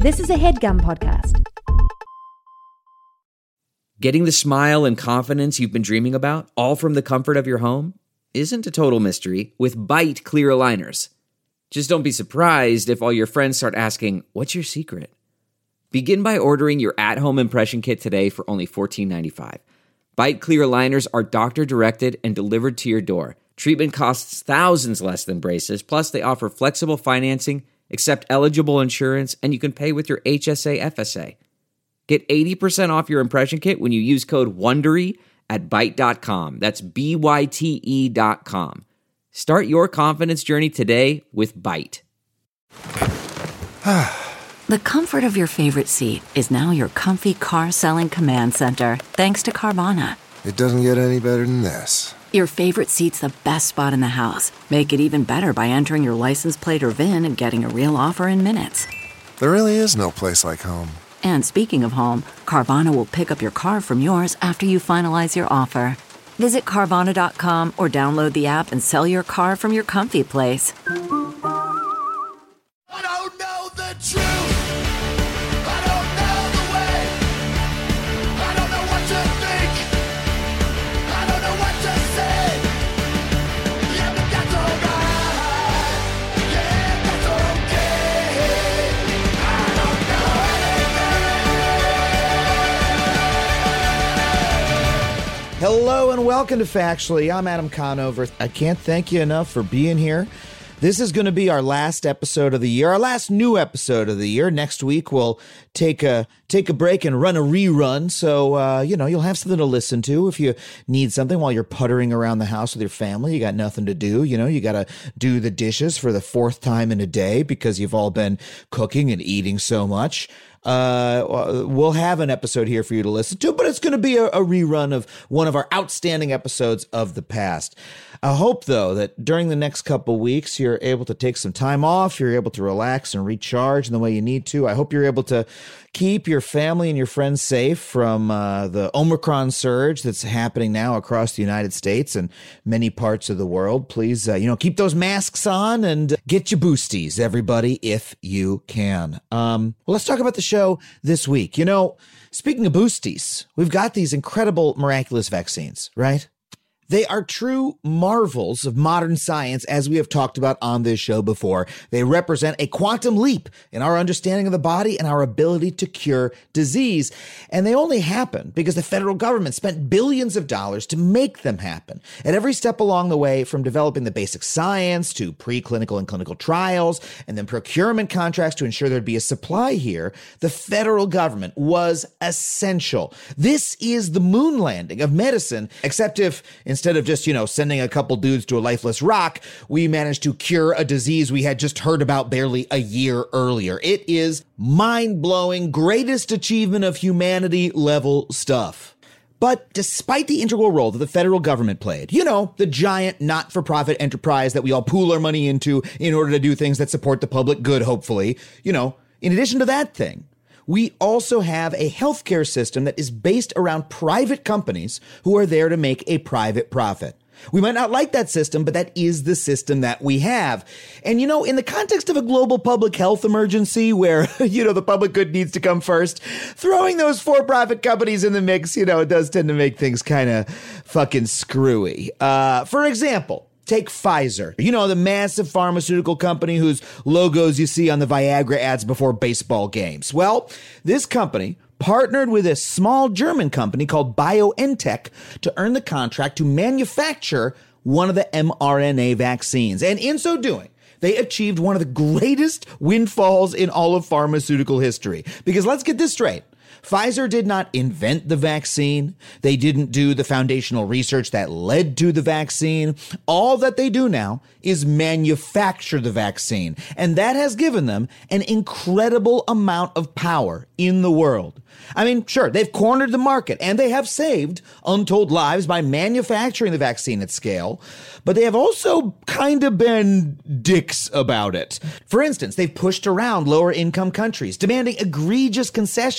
This is a HeadGum podcast. Getting the smile and confidence you've been dreaming about, all from the comfort of your home, isn't a total mystery with Byte clear aligners. Just don't be surprised if all your friends start asking, "What's your secret?" Begin by ordering your at-home impression kit today for only $14.95. Byte clear aligners are doctor-directed and delivered to your door. Treatment costs thousands less than braces, plus they offer flexible financing, accept eligible insurance, and you can pay with your HSA FSA. Get 80% off your impression kit when you use code WONDERY at Byte.com. That's BYTE.com. Start your confidence journey today with Byte. The comfort of your favorite seat is now your comfy car-selling command center, thanks to Carvana. It doesn't get any better than this. Your favorite seat's the best spot in the house. Make it even better by entering your license plate or VIN and getting a real offer in minutes. There really is no place like home. And speaking of home, Carvana will pick up your car from yours after you finalize your offer. Visit Carvana.com or download the app and sell your car from your comfy place. I don't know the truth. I don't know the way. I don't know what to think. I don't know what to say. Yeah, but that's alright. Yeah, that's okay. I don't know anything. Hello and welcome to Factually. I'm Adam Conover. I can't thank you enough for being here. This is going to be our last episode of the year, our last new episode of the year. Next week, we'll take a break and run a rerun. So, you'll have something to listen to if you need something while you're puttering around the house with your family. You got nothing to do. You got to do the dishes for the fourth time in a day because you've all been cooking and eating so much. We'll have an episode here for you to listen to, but it's going to be a rerun of one of our outstanding episodes of the past. I hope, though, that during the next couple weeks, you're able to take some time off, you're able to relax and recharge in the way you need to. I hope you're able to keep your family and your friends safe from the Omicron surge that's happening now across the United States and many parts of the world. Please, keep those masks on and get your boosties, everybody, if you can. Well, let's talk about the show this week. Speaking of boosties, we've got these incredible, miraculous vaccines, right? They are true marvels of modern science, as we have talked about on this show before. They represent a quantum leap in our understanding of the body and our ability to cure disease. And they only happen because the federal government spent billions of dollars to make them happen. At every step along the way, from developing the basic science to preclinical and clinical trials, and then procurement contracts to ensure there'd be a supply here, the federal government was essential. This is the moon landing of medicine, except if instead of just, sending a couple dudes to a lifeless rock, we managed to cure a disease we had just heard about barely a year earlier. It is mind-blowing, greatest achievement of humanity level stuff. But despite the integral role that the federal government played, the giant not-for-profit enterprise that we all pool our money into in order to do things that support the public good, hopefully, in addition to that thing, we also have a healthcare system that is based around private companies who are there to make a private profit. We might not like that system, but that is the system that we have. And, in the context of a global public health emergency where, the public good needs to come first, throwing those for-profit companies in the mix, it does tend to make things kind of fucking screwy. For example, take Pfizer, the massive pharmaceutical company whose logos you see on the Viagra ads before baseball games. Well, this company partnered with a small German company called BioNTech to earn the contract to manufacture one of the mRNA vaccines. And in so doing, they achieved one of the greatest windfalls in all of pharmaceutical history. Because let's get this straight. Pfizer did not invent the vaccine. They didn't do the foundational research that led to the vaccine. All that they do now is manufacture the vaccine. And that has given them an incredible amount of power in the world. I mean, sure, they've cornered the market and they have saved untold lives by manufacturing the vaccine at scale, but they have also kind of been dicks about it. For instance, they've pushed around lower income countries, demanding egregious concessions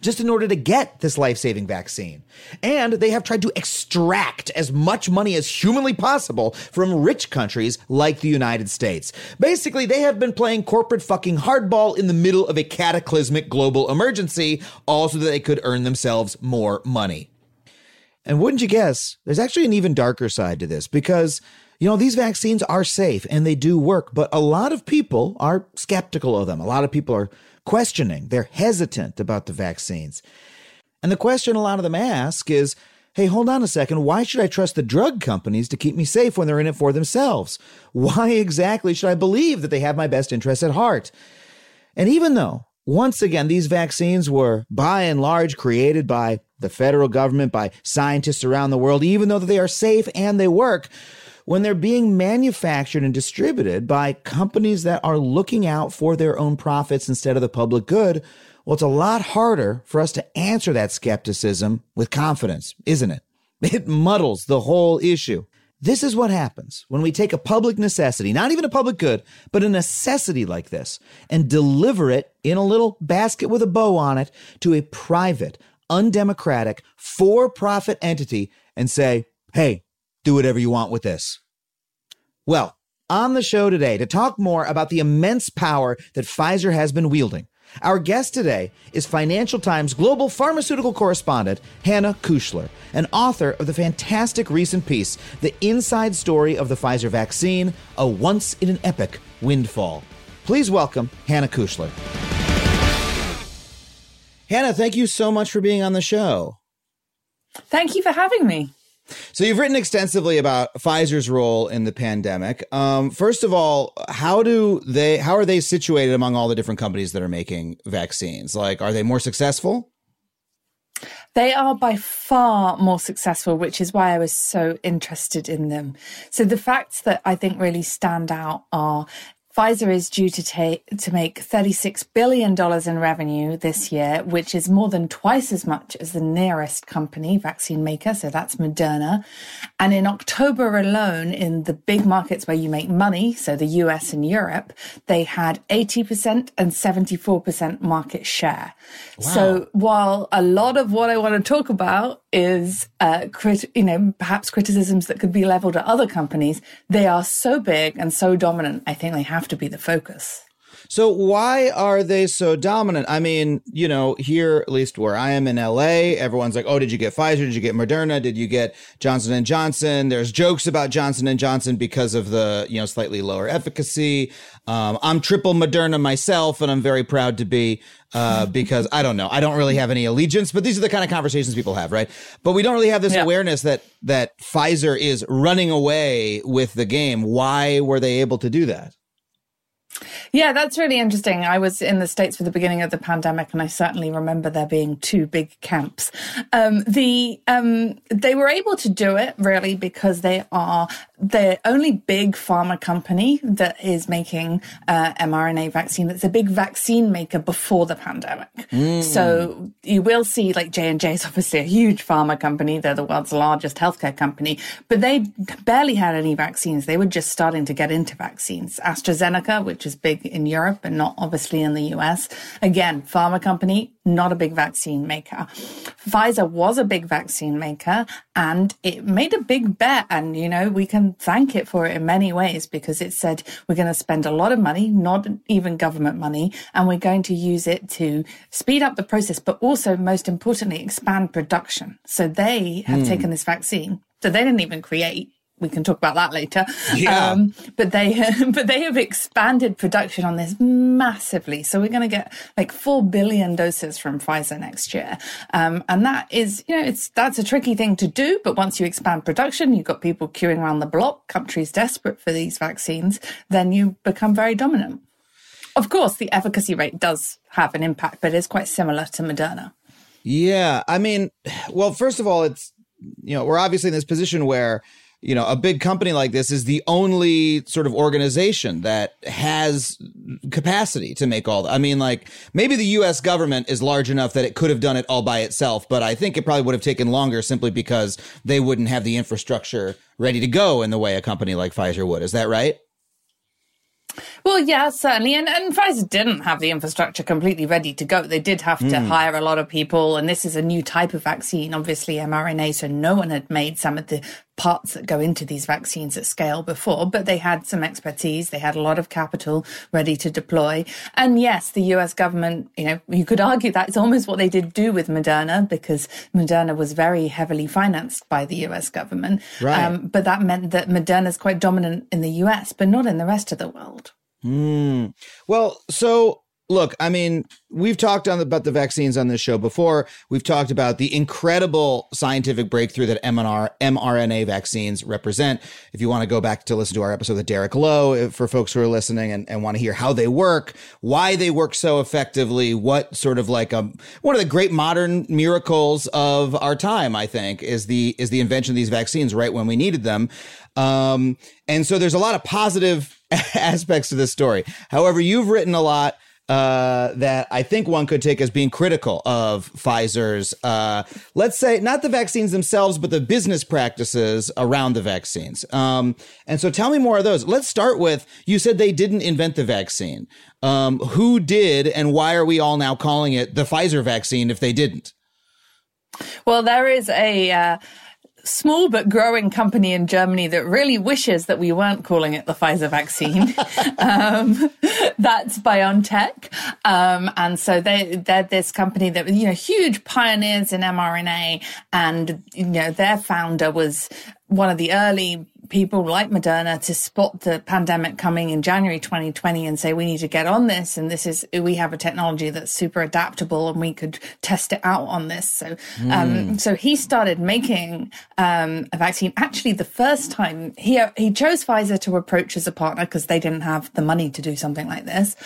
just in order to get this life-saving vaccine. And they have tried to extract as much money as humanly possible from rich countries like the United States. Basically, they have been playing corporate fucking hardball in the middle of a cataclysmic global emergency, all so that they could earn themselves more money. And wouldn't you guess, there's actually an even darker side to this because, you know, these vaccines are safe and they do work, but a lot of people are skeptical of them. A lot of people are questioning. They're hesitant about the vaccines. And the question a lot of them ask is, hey, hold on a second. Why should I trust the drug companies to keep me safe when they're in it for themselves? Why exactly should I believe that they have my best interests at heart? And even though, once again, these vaccines were by and large created by the federal government, by scientists around the world, even though they are safe and they work, when they're being manufactured and distributed by companies that are looking out for their own profits instead of the public good, well, it's a lot harder for us to answer that skepticism with confidence, isn't it? It muddles the whole issue. This is what happens when we take a public necessity, not even a public good, but a necessity like this, and deliver it in a little basket with a bow on it to a private, undemocratic, for-profit entity and say, hey, do whatever you want with this. Well, on the show today to talk more about the immense power that Pfizer has been wielding, our guest today is Financial Times global pharmaceutical correspondent Hannah Kuchler, an author of the fantastic recent piece, The Inside Story of the Pfizer Vaccine, a once-in-an-epic windfall. Please welcome Hannah Kuchler. Hannah, thank you so much for being on the show. Thank you for having me. So you've written extensively about Pfizer's role in the pandemic. First of all, how are they situated among all the different companies that are making vaccines? Like, are they more successful? They are by far more successful, which is why I was so interested in them. So the facts that I think really stand out are Pfizer is due to make $36 billion in revenue this year, which is more than twice as much as the nearest company, vaccine maker, so that's Moderna. And in October alone, in the big markets where you make money, so the US and Europe, they had 80% and 74% market share. Wow. So while a lot of what I want to talk about is, perhaps criticisms that could be leveled at other companies, they are so big and so dominant, I think they have to be the focus. So why are they so dominant? I mean, you know, here, at least where I am in LA, everyone's like, oh, did you get Pfizer? Did you get Moderna? Did you get Johnson & Johnson? There's jokes about Johnson & Johnson because of the, you know, slightly lower efficacy. I'm triple Moderna myself, and I'm very proud to be, because I don't know. I don't really have any allegiance, but these are the kind of conversations people have, right? But we don't really have this awareness that Pfizer is running away with the game. Why were they able to do that? Yeah, that's really interesting. I was in the States for the beginning of the pandemic, and I certainly remember there being two big camps. They were able to do it really because they are the only big pharma company that is making mRNA vaccine. That's a big vaccine maker before the pandemic. So you will see, like, J&J is obviously a huge pharma company. They're the world's largest healthcare company, but they barely had any vaccines. They were just starting to get into vaccines. AstraZeneca, which is big in Europe and not obviously in the US. Again, pharma company, not a big vaccine maker. Pfizer was a big vaccine maker, and it made a big bet. And, you know, we can thank it for it in many ways, because it said, we're going to spend a lot of money, not even government money, and we're going to use it to speed up the process, but also, most importantly, expand production. So they have taken this vaccine. So they didn't even create. We can talk about that later. Yeah. But they have expanded production on this massively. So we're going to get like 4 billion doses from Pfizer next year. And that is, you know, that's a tricky thing to do. But once you expand production, you've got people queuing around the block, countries desperate for these vaccines, then you become very dominant. Of course, the efficacy rate does have an impact, but it's quite similar to Moderna. Yeah. I mean, well, first of all, it's, you know, we're obviously in this position where, you know, a big company like this is the only sort of organization that has capacity to make all that. I mean, like, maybe the U.S. government is large enough that it could have done it all by itself, but I think it probably would have taken longer simply because they wouldn't have the infrastructure ready to go in the way a company like Pfizer would. Is that right? Well, yeah, certainly. And Pfizer didn't have the infrastructure completely ready to go. They did have to hire a lot of people. And this is a new type of vaccine, obviously mRNA. So no one had made some of the parts that go into these vaccines at scale before, but they had some expertise. They had a lot of capital ready to deploy. And yes, the US government, you could argue that's almost what they did do with Moderna, because Moderna was very heavily financed by the US government. Right. But that meant that Moderna is quite dominant in the US, but not in the rest of the world. Well, so look, I mean, we've talked about the vaccines on this show before. We've talked about the incredible scientific breakthrough that mRNA vaccines represent. If you want to go back to listen to our episode with Derek Lowe, for folks who are listening and want to hear how they work, why they work so effectively, what sort of like one of the great modern miracles of our time, I think, is the invention of these vaccines right when we needed them. And so there's a lot of positive aspects to this story. However, you've written a lot that I think one could take as being critical of Pfizer's, let's say, not the vaccines themselves, but the business practices around the vaccines. And so tell me more of those. Let's start with, you said they didn't invent the vaccine. Who did, and why are we all now calling it the Pfizer vaccine if they didn't? Well, there is a small but growing company in Germany that really wishes that we weren't calling it the Pfizer vaccine. That's BioNTech. And so they're this company that, huge pioneers in mRNA. And, their founder was one of the early people like Moderna to spot the pandemic coming in January 2020 and say, we need to get on this. And we have a technology that's super adaptable and we could test it out on this. So he started making a vaccine. Actually, the first time he chose Pfizer to approach as a partner because they didn't have the money to do something like this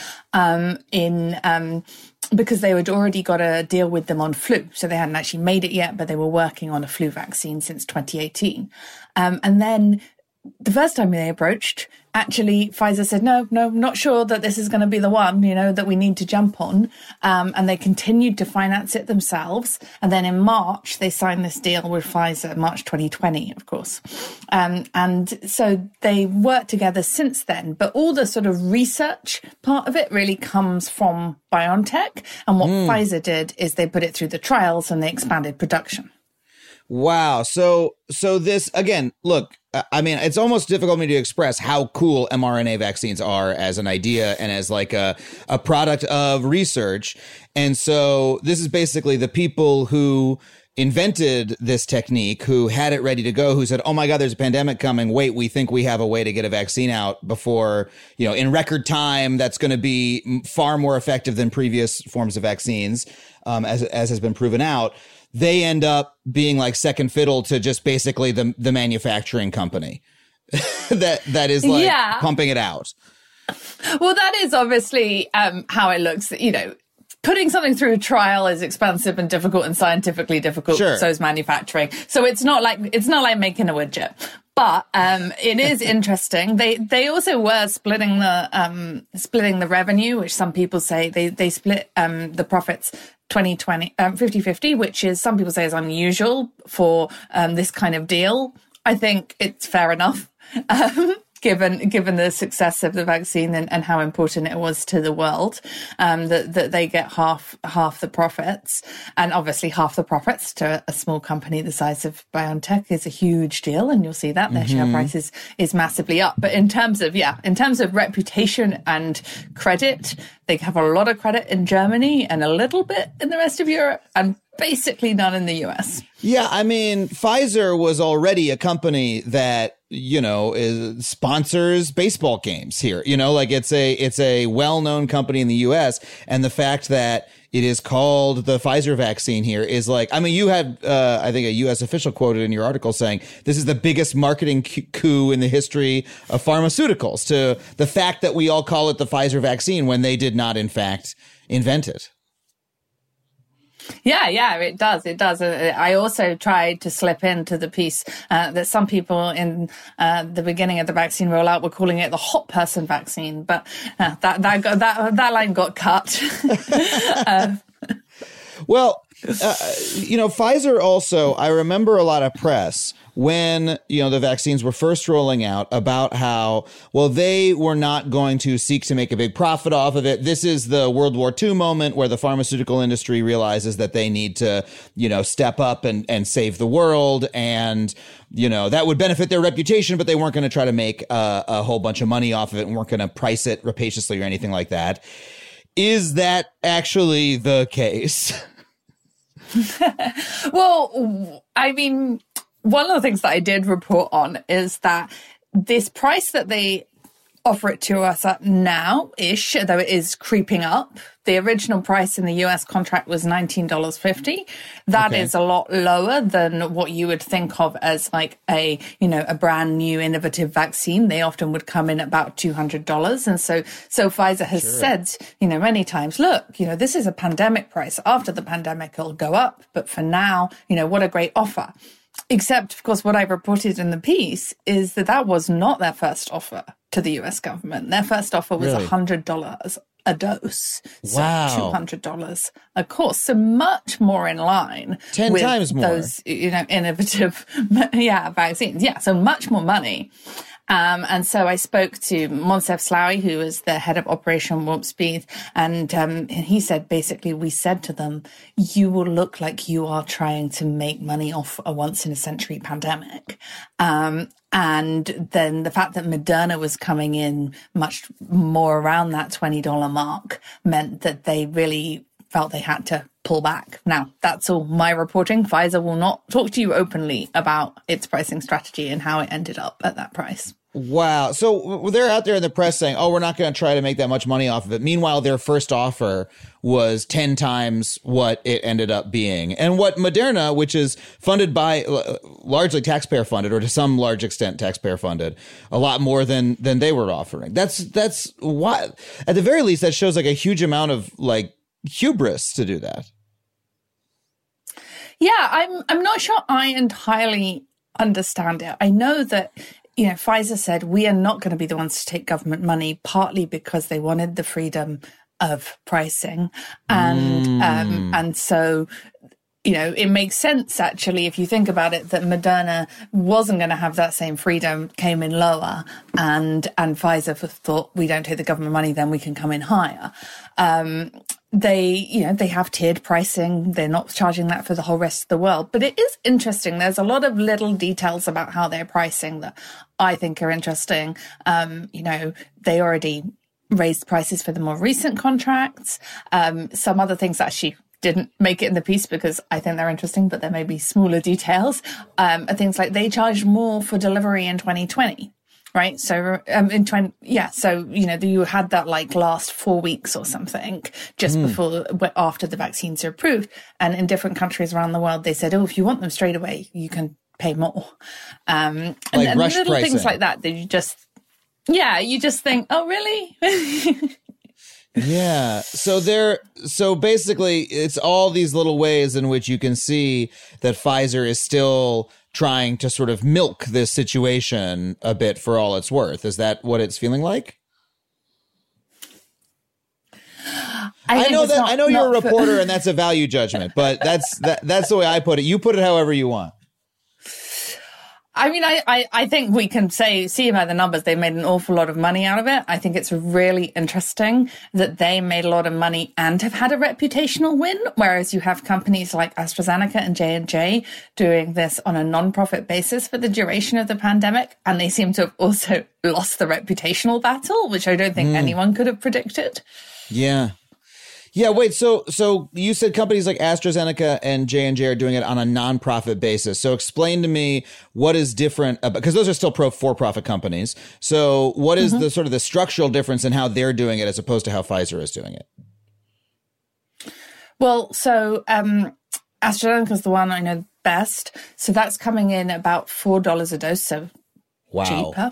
because they had already got a deal with them on flu. So they hadn't actually made it yet, but they were working on a flu vaccine since 2018. And then the first time they approached, actually, Pfizer said, no, not sure that this is going to be the one, that we need to jump on. And they continued to finance it themselves. And then in March, they signed this deal with Pfizer, March 2020, of course. And so they worked together since then. But all the sort of research part of it really comes from BioNTech. And what Pfizer did is they put it through the trials and they expanded production. Wow. So this, again, look, I mean, it's almost difficult for me to express how cool mRNA vaccines are as an idea and as like a product of research. And so this is basically the people who invented this technique, who had it ready to go, who said, oh my God, there's a pandemic coming. Wait, we think we have a way to get a vaccine out before, in record time, that's going to be far more effective than previous forms of vaccines, as has been proven out. They end up being like second fiddle to just basically the manufacturing company that is like pumping it out. Well, that is obviously how it looks. Putting something through a trial is expensive and difficult and scientifically difficult. Sure. So is manufacturing. So it's not like making a widget. But it is interesting. They also were splitting the revenue, which some people say they split the profits 2020 50-50, which is some people say is unusual for this kind of deal. I think it's fair enough. Given the success of the vaccine and how important it was to the world, that they get half the profits, and obviously half the profits to a small company the size of BioNTech is a huge deal, and you'll see that their share price is massively up. But in terms of reputation and credit, they have a lot of credit in Germany and a little bit in the rest of Europe, and basically none in the US. Yeah, I mean, Pfizer was already a company that, sponsors baseball games here. Like it's a well-known company in the US. And the fact that it is called the Pfizer vaccine here is like, I mean, you had, I think, a US official quoted in your article saying this is the biggest marketing coup in the history of pharmaceuticals, to the fact that we all call it the Pfizer vaccine when they did not, in fact, invent it. Yeah, it does. It does. I also tried to slip into the piece that some people in the beginning of the vaccine rollout were calling it the hot person vaccine, but that line got cut. Well, Pfizer also, I remember a lot of press when, the vaccines were first rolling out about how, well, they were not going to seek to make a big profit off of it. This is the World War II moment where the pharmaceutical industry realizes that they need to, step up and save the world. And, that would benefit their reputation, but they weren't going to try to make a whole bunch of money off of it and weren't going to price it rapaciously or anything like that. Is that actually the case? Well, I mean, one of the things that I did report on is that this price that they offer it to us at now-ish, though it is creeping up, the original price in the US contract was $19.50. That is a lot lower than what you would think of as like a brand new innovative vaccine. They often would come in at about $200. And so Pfizer has said, many times, look, this is a pandemic price. After the pandemic, it'll go up. But for now, what a great offer. Except, of course, what I reported in the piece is that was not their first offer to the US government. Their first offer was $100 a dose. Wow. So $200 a course. So much more in line 10 with times more. Those, innovative vaccines. Yeah, so much more money. And so I spoke to Moncef Slaoui, who is the head of Operation Warp Speed, and he said, basically, we said to them, you will look like you are trying to make money off a once-in-a-century pandemic. And then the fact that Moderna was coming in much more around that $20 mark meant that they really felt they had to pull back. Now, that's all my reporting. Pfizer will not talk to you openly about its pricing strategy and how it ended up at that price. Wow. So they're out there in the press saying, oh, we're not going to try to make that much money off of it. Meanwhile, their first offer was 10 times what it ended up being. And what Moderna, which is funded by largely taxpayer funded, or to some large extent taxpayer funded, a lot more than they were offering. That's why, at the very least, that shows like a huge amount of like hubris to do that. Yeah, I'm not sure I entirely understand it. I know that Pfizer said, we are not going to be the ones to take government money, partly because they wanted the freedom of pricing. And so, it makes sense, actually, if you think about it, that Moderna wasn't going to have that same freedom, came in lower, and Pfizer thought, we don't take the government money, then we can come in higher. They have tiered pricing. They're not charging that for the whole rest of the world. But it is interesting. There's a lot of little details about how they're pricing that I think are interesting. They already raised prices for the more recent contracts. Some other things actually didn't make it in the piece because I think they're interesting, but there may be smaller details. Are things like they charged more for delivery in 2020. Right. So, you had that like last 4 weeks or something just after the vaccines are approved. And in different countries around the world, they said, oh, if you want them straight away, you can pay more. And rush little pricing. Things like that you just think, oh, really? Yeah. So basically it's all these little ways in which you can see that Pfizer is still trying to sort of milk this situation a bit for all it's worth. Is that what it's feeling like? I know you're a reporter and that's a value judgment, but that's the way I put it. You put it however you want. I mean, I think we can see by the numbers, they've made an awful lot of money out of it. I think it's really interesting that they made a lot of money and have had a reputational win, whereas you have companies like AstraZeneca and J&J doing this on a non-profit basis for the duration of the pandemic. And they seem to have also lost the reputational battle, which I don't think anyone could have predicted. Yeah. Yeah, wait, so you said companies like AstraZeneca and J&J are doing it on a nonprofit basis. So explain to me what is different, because those are still for-profit companies. So what is the sort of the structural difference in how they're doing it as opposed to how Pfizer is doing it? Well, so AstraZeneca is the one I know best. So that's coming in about $4 a dose, so cheaper.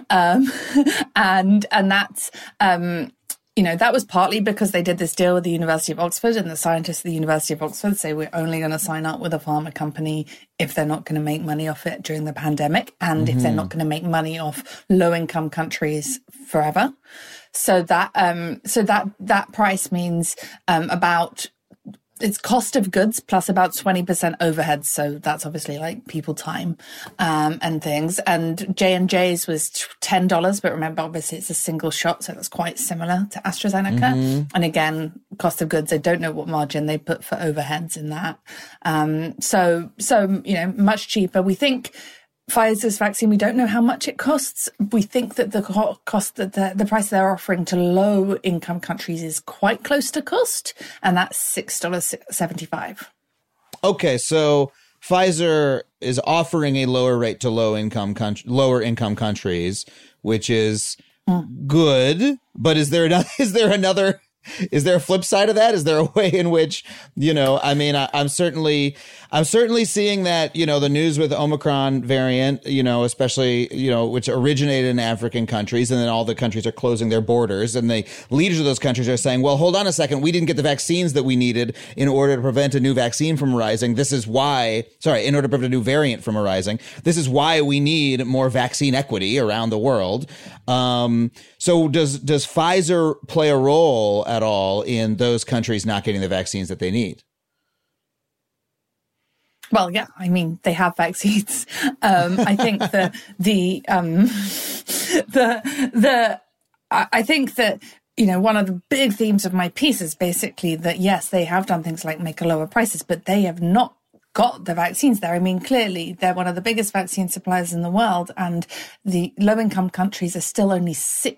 And that's... that was partly because they did this deal with the University of Oxford, and the scientists at the University of Oxford say we're only going to sign up with a pharma company if they're not going to make money off it during the pandemic, and if they're not going to make money off low-income countries forever. So that price means about it's cost of goods plus about 20% overhead. So that's obviously like people time, and things. And J&J's was $10, but remember, obviously it's a single shot. So that's quite similar to AstraZeneca. And again, cost of goods, I don't know what margin they put for overheads in that. So, much cheaper. We think Pfizer's vaccine, we don't know how much it costs. We think that the cost that the price they're offering to low income countries is quite close to cost, and that's $6.75. Okay, so Pfizer is offering a lower rate to lower income countries, which is good. But is there a flip side of that? Is there a way in which, I'm certainly seeing that, the news with Omicron variant, especially, which originated in African countries, and then all the countries are closing their borders, and the leaders of those countries are saying, well, hold on a second, we didn't get the vaccines that we needed in order to prevent a new vaccine from arising. In order to prevent a new variant from arising. This is why we need more vaccine equity around the world. So does Pfizer play a role at all in those countries not getting the vaccines that they need? Well, yeah, I mean, they have vaccines. I think I think that, one of the big themes of my piece is basically that, yes, they have done things like make a lower prices, but they have not got the vaccines there. I mean, clearly they're one of the biggest vaccine suppliers in the world, and the low-income countries are still only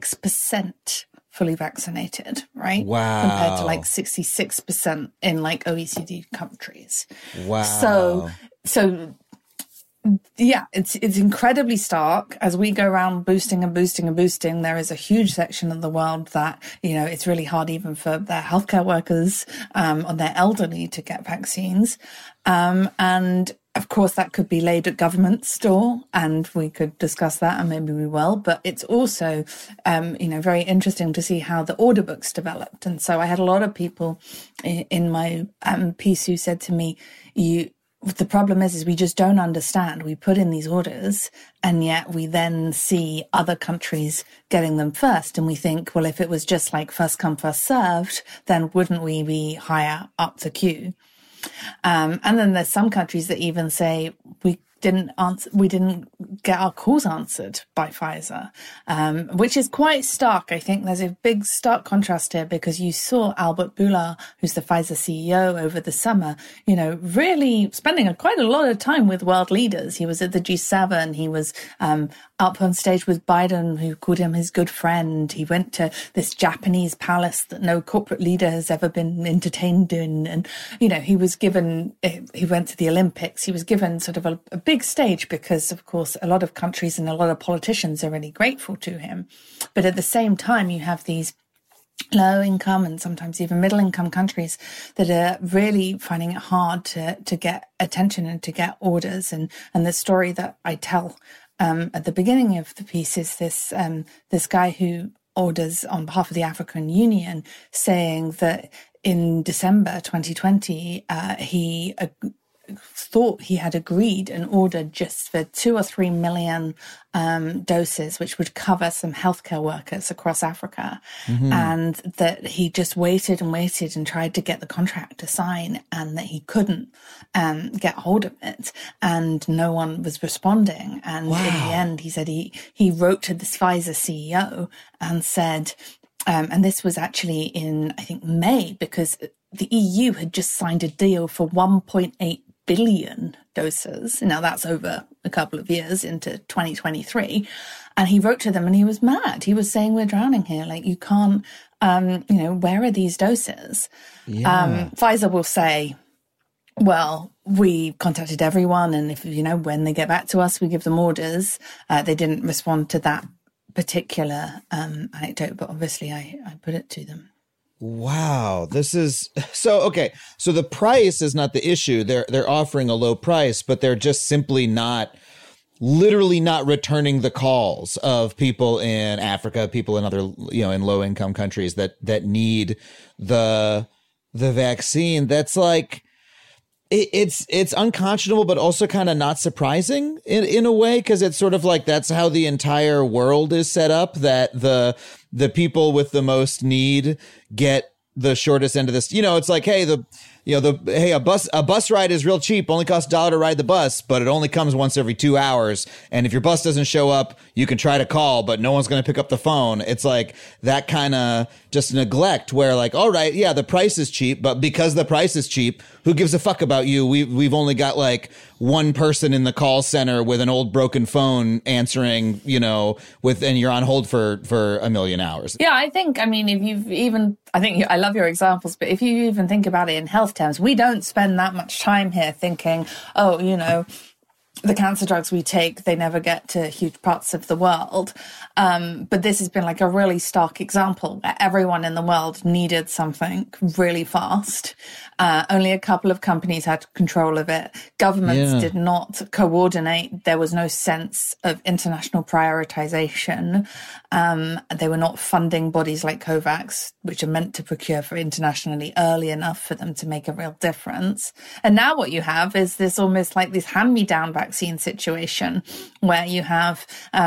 6% fully vaccinated, right? Wow. Compared to like 66% in like OECD countries. Wow. So yeah, it's incredibly stark. As we go around boosting, there is a huge section of the world that, it's really hard even for their healthcare workers, or their elderly to get vaccines. And of course that could be laid at government store, and we could discuss that, and maybe we will, but it's also, very interesting to see how the order books developed. And so I had a lot of people in my piece who said to me, the problem is we just don't understand. We put in these orders, and yet we then see other countries getting them first. And we think, well, if it was just like first come, first served, then wouldn't we be higher up the queue? And then there's some countries that even say we didn't get our calls answered by Pfizer, which is quite stark. I think there's a big stark contrast here, because you saw Albert Bourla, who's the Pfizer CEO, over the summer, really spending quite a lot of time with world leaders. He was at the G7. He was up on stage with Biden, who called him his good friend. He went to this Japanese palace that no corporate leader has ever been entertained in. And, he went to the Olympics. He was given sort of a big stage, because, of course, a lot of countries and a lot of politicians are really grateful to him. But at the same time, you have these low income and sometimes even middle income countries that are really finding it hard to get attention and to get orders. And the story that I tell at the beginning of the piece is this guy who orders on behalf of the African Union, saying that in December 2020, he thought he had agreed and ordered just for 2 or 3 million doses, which would cover some healthcare workers across Africa. And that he just waited and tried to get the contract to sign, and that he couldn't get hold of it, and no one was responding. And in the end, he said he wrote to the Pfizer CEO and said, and this was actually in, I think, May, because the EU had just signed a deal for 1.8 billion doses. Now that's over a couple of years into 2023. And he wrote to them and he was mad. He was saying, we're drowning here. Like, you can't, where are these doses? Yeah. Pfizer will say, well, we contacted everyone, and if, when they get back to us, we give them orders. They didn't respond to that particular anecdote, but obviously I put it to them. Wow, this is so okay. So the price is not the issue. They're offering a low price, but they're just simply literally not returning the calls of people in Africa, people in other, in low income countries that need the vaccine. That's like, it's unconscionable, but also kind of not surprising in a way, because it's sort of like that's how the entire world is set up, that the people with the most need get the shortest end of this. It's like, hey, a bus ride is real cheap, only costs $1 to ride the bus, but it only comes once every 2 hours. And if your bus doesn't show up, you can try to call, but no one's going to pick up the phone. It's like that kind of just neglect where like, all right, yeah, the price is cheap, but because the price is cheap, who gives a fuck about you? We've only got like one person in the call center with an old broken phone answering, and you're on hold for a million hours. Yeah, I think I love your examples, but if you even think about it in health terms, we don't spend that much time here thinking, the cancer drugs we take, they never get to huge parts of the world. But this has been like a really stark example where everyone in the world needed something really fast. Only a couple of companies had control of it. Governments did not coordinate. There was no sense of international prioritization. They were not funding bodies like COVAX, which are meant to procure for internationally early enough for them to make a real difference. And now what you have is this almost like this hand-me-down vaccine situation where you have,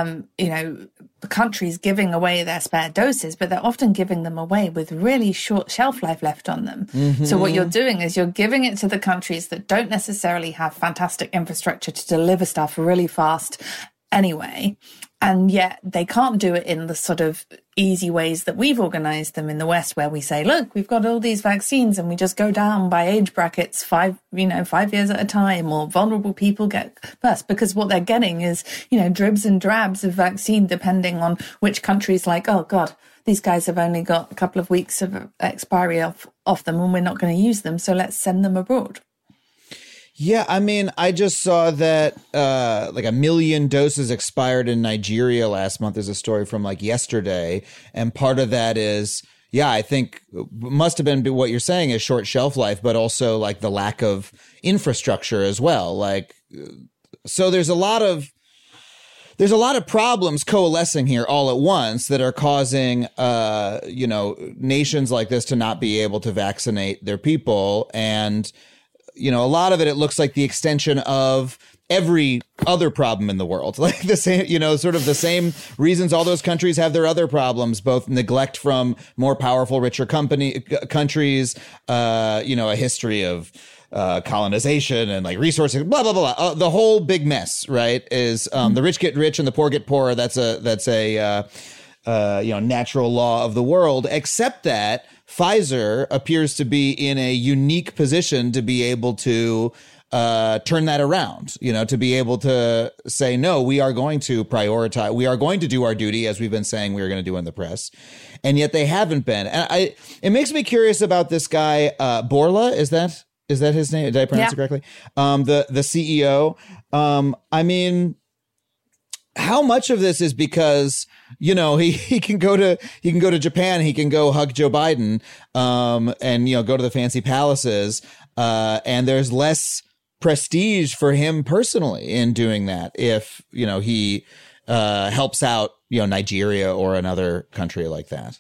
countries giving away their spare doses, but they're often giving them away with really short shelf life left on them. Mm-hmm. So what you're doing is you're giving it to the countries that don't necessarily have fantastic infrastructure to deliver stuff really fast anyway. And yet they can't do it in the sort of easy ways that we've organized them in the West, where we say, look, we've got all these vaccines and we just go down by age brackets 5 years at a time, or vulnerable people get first, because what they're getting is, dribs and drabs of vaccine depending on which country's like, oh God, these guys have only got a couple of weeks of expiry off them and we're not going to use them. So let's send them abroad. Yeah, I mean, I just saw that like 1 million doses expired in Nigeria last month. There's a story from like yesterday. And part of that is, I think must have been what you're saying is short shelf life, but also like the lack of infrastructure as well. Like, so there's a lot of problems coalescing here all at once that are causing, nations like this to not be able to vaccinate their people. And a lot of it looks like the extension of every other problem in the world, like the same, sort of the same reasons all those countries have their other problems, both neglect from more powerful, richer countries, a history of colonization and like resources, blah, blah, blah, blah. The whole big mess, right, is the rich get rich and the poor get poorer. That's a natural law of the world, except that Pfizer appears to be in a unique position to be able to turn that around, to be able to say, no, we are going to prioritize. We are going to do our duty, as we've been saying we are going to do in the press. And yet they haven't been. And it makes me curious about this guy, Bourla. Is that his name? Did I pronounce it correctly? The CEO. I mean, how much of this is because, he can go to Japan, he can go hug Joe Biden, and, go to the fancy palaces, and there's less prestige for him personally in doing that if, he helps out, Nigeria or another country like that.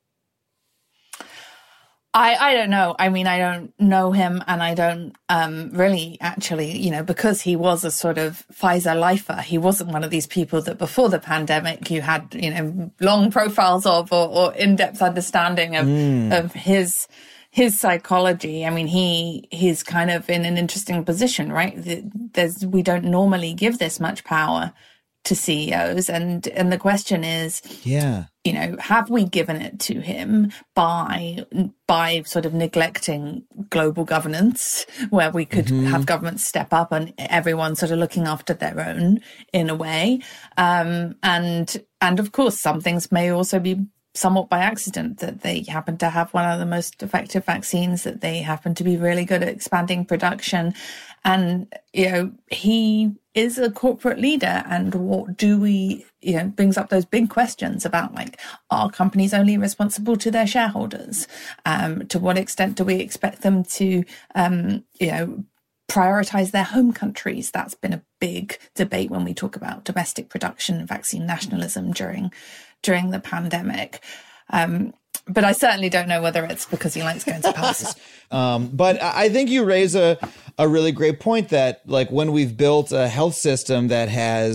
I don't know. I mean, I don't know him, and I don't really actually, because he was a sort of Pfizer lifer, he wasn't one of these people that before the pandemic you had, long profiles of or in-depth understanding of his psychology. I mean, he's kind of in an interesting position, right? We don't normally give this much power to CEOs, and the question is, have we given it to him by sort of neglecting global governance, where we could have governments step up and everyone sort of looking after their own in a way, and of course some things may also be somewhat by accident, that they happen to have one of the most effective vaccines, that they happen to be really good at expanding production. And, he is a corporate leader. And what do we, brings up those big questions about, like, are companies only responsible to their shareholders? To what extent do we expect them to, prioritize their home countries? That's been a big debate when we talk about domestic production and vaccine nationalism during the pandemic. But I certainly don't know whether it's because he likes going to palaces. But I think you raise a really great point that, like, when we've built a health system that has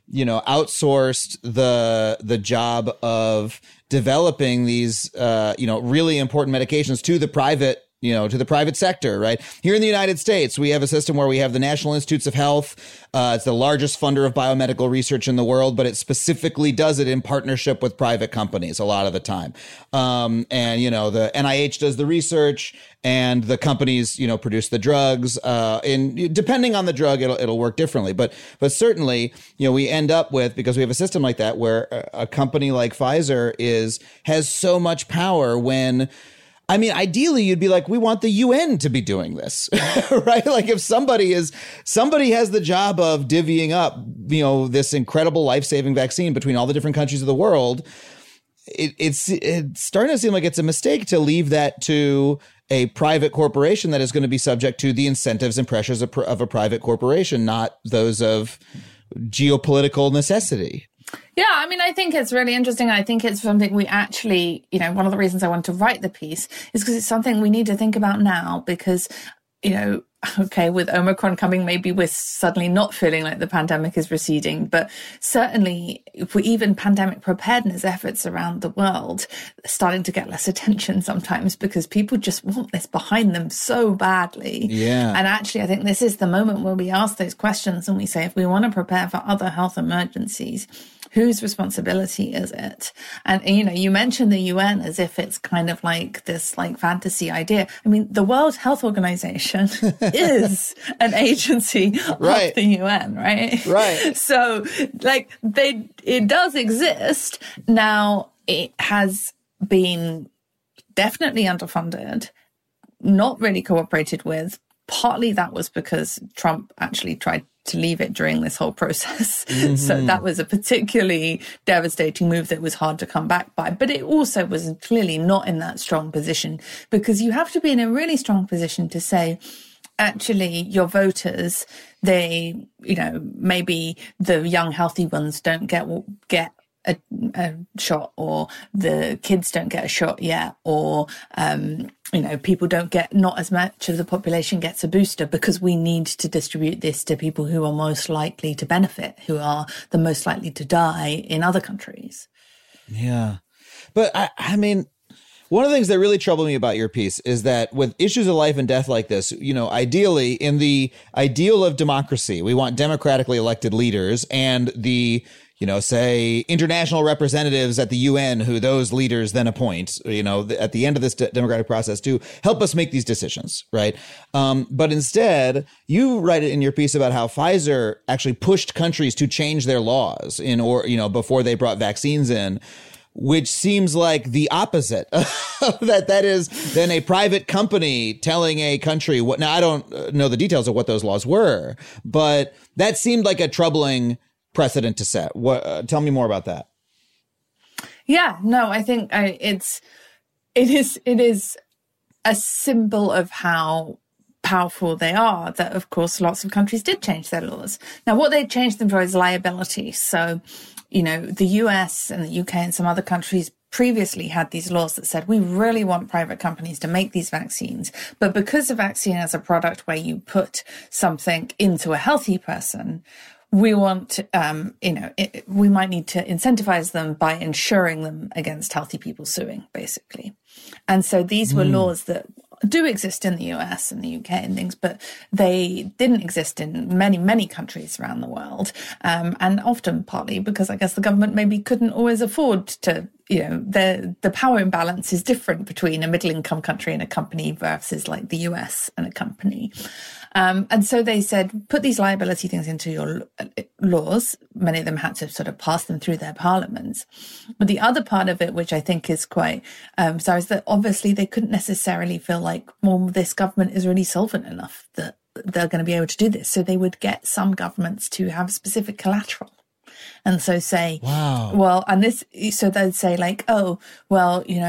outsourced the job of developing these, really important medications to the private sector, right? Here in the United States, we have a system where we have the National Institutes of Health. It's the largest funder of biomedical research in the world, but it specifically does it in partnership with private companies a lot of the time. The NIH does the research and the companies, produce the drugs. And depending on the drug, it'll work differently. But certainly, we end up with, because we have a system like that where a company like Pfizer has so much power when, ideally, you'd be like, we want the UN to be doing this, right? Like if somebody has the job of divvying up, this incredible life-saving vaccine between all the different countries of the world, it's starting to seem like it's a mistake to leave that to a private corporation that is going to be subject to the incentives and pressures of a private corporation, not those of geopolitical necessity. Yeah, I think it's really interesting. I think it's something we actually, one of the reasons I want to write the piece is because it's something we need to think about now because, with Omicron coming, maybe we're suddenly not feeling like the pandemic is receding. But certainly, if we even pandemic preparedness efforts around the world are starting to get less attention sometimes because people just want this behind them so badly. Yeah. And actually, I think this is the moment where we ask those questions and we say, if we want to prepare for other health emergencies, whose responsibility is it? And, you mentioned the UN as if it's kind of like this fantasy idea. The World Health Organization is an agency of the UN, right? Right. So it does exist. Now it has been definitely underfunded, not really cooperated with. Partly that was because Trump actually tried to leave it during this whole process. Mm-hmm. So that was a particularly devastating move that was hard to come back by. But it also was clearly not in that strong position because you have to be in a really strong position to say, actually, your voters, they, maybe the young, healthy ones don't get a shot, or the kids don't get a shot yet, or, people don't get, not as much of the population gets a booster because we need to distribute this to people who are most likely to benefit, who are the most likely to die in other countries. Yeah. But one of the things that really troubled me about your piece is that with issues of life and death like this, ideally, in the ideal of democracy, we want democratically elected leaders and the say international representatives at the UN who those leaders then appoint, at the end of this democratic process to help us make these decisions. Right. But instead, you write it in your piece about how Pfizer actually pushed countries to change their laws before they brought vaccines in, which seems like the opposite. that is then a private company telling a country what. Now, I don't know the details of what those laws were, but that seemed like a troubling precedent to set. Tell me more about that. Yeah, no, I think it is a symbol of how powerful they are that, of course, lots of countries did change their laws. Now, what they changed them for is liability. So, the US and the UK and some other countries previously had these laws that said, we really want private companies to make these vaccines. But because a vaccine is a product where you put something into a healthy person, we want, we might need to incentivize them by insuring them against healthy people suing, basically. And so these were laws that do exist in the US and the UK and things, but they didn't exist in many, many countries around the world. And often partly because I guess the government maybe couldn't always afford to, the power imbalance is different between a middle income country and a company versus like the US and a company. And so they said, put these liability things into your laws. Many of them had to sort of pass them through their parliaments. But the other part of it, which I think is quite sorry, is that obviously they couldn't necessarily feel like, well, this government is really solvent enough that they're going to be able to do this. So they would get some governments to have specific collateral. And so say, wow, well, and this, so they'd say like, oh, well,